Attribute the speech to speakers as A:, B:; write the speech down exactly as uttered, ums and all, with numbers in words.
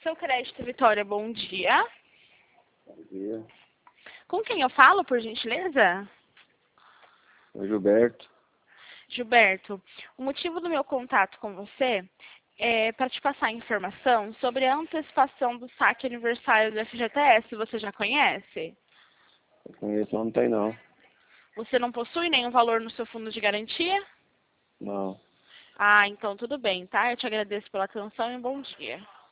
A: Seu Crédito Vitória, bom dia.
B: Bom dia.
A: Com quem eu falo, por gentileza?
B: Oi, Gilberto.
A: Gilberto, o motivo do meu contato com você é para te passar informação sobre a antecipação do saque aniversário do F G T S. Você já conhece?
B: Eu conheço, mas não tem não.
A: Você não possui nenhum valor no seu fundo de garantia?
B: Não.
A: Ah, então tudo bem, tá? Eu te agradeço pela atenção e um bom dia.